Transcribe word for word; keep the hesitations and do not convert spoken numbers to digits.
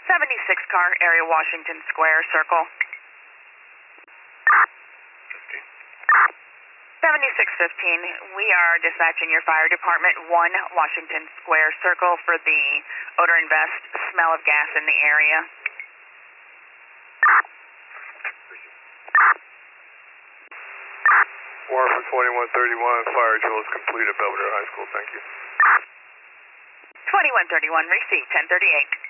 seventy-six car, area Washington Square, circle. fifteen. seventy-six fifteen, we are dispatching your fire department, one Washington Square, circle for the odor and vest smell of gas in the area. Warrant for twenty-one thirty-one, fire drill is complete at Belvedere High School, thank you. twenty-one thirty-one, received, ten thirty-eight.